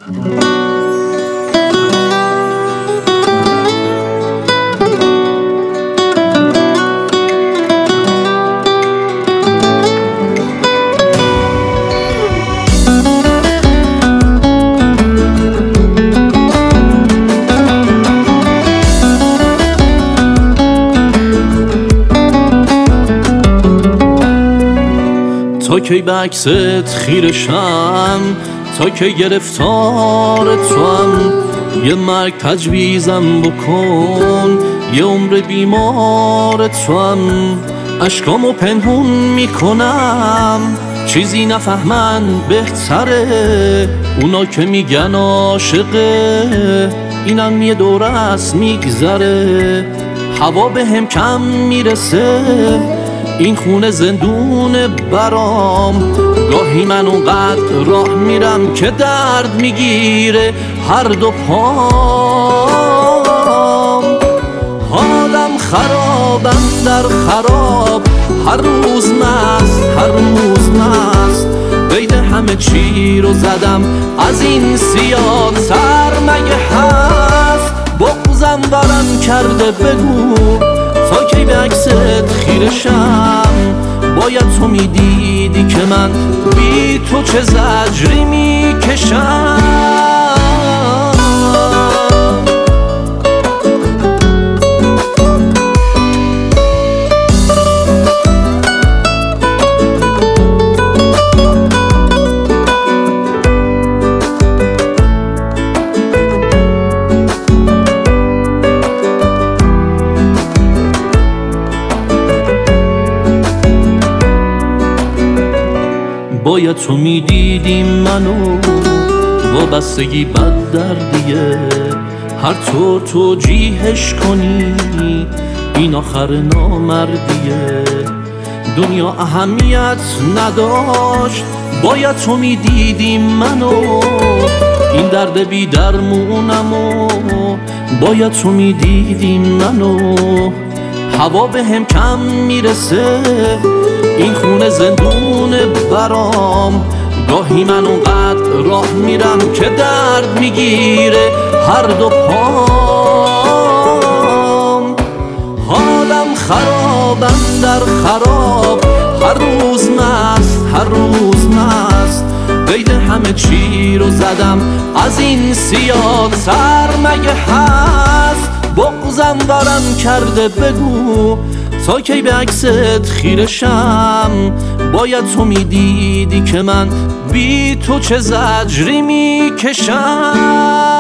تا کی به عکست خیرشم، تا کی گرفتار توام. یه مرگ تجویزم بکن، یه عمر بیمار توام. اشکامو پنهون میکنم، چیزی نفهمن بهتره. اونا که میگن عاشقه، اینم یه دوره است میگذره. هوا به هم کم میرسه، این خونه زندونه برام. گاهی من اونقدر راه میرم که درد میگیره هر دو پام. حالم خرابم در خراب، هر روز مست هر روز مست. قید همه چی رو زدم، از این سیاه‌تر مگه هست؟ بغضم ورم کرده بگو، تا کی به عکست خیرشم. باید تو میدیدی که من بی تو چه زجری میکشم. باید تو میدیدی منو، وابستگی بد دردیه. هر طور توجیهش کنی، این آخر نامردیه. دنیا اهمیت نداشت، باید تو میدیدی منو. این درد بی درمونمو، باید تو میدیدی منو. هوا به هم کم میرسه، این خونه زندونه برام. گاهی من اونقدر راه میرم که درد میگیره هر دو پام. حالم خرابم در خراب، هر روز مست هر روز مست. قید همه چی رو زدم، از این سیاه‌تر مگه هست؟ بغضم ورم کرده بگو، تا کی به عکست خیرشم. باید تو میدیدی که من بی تو چه زجری میکشم.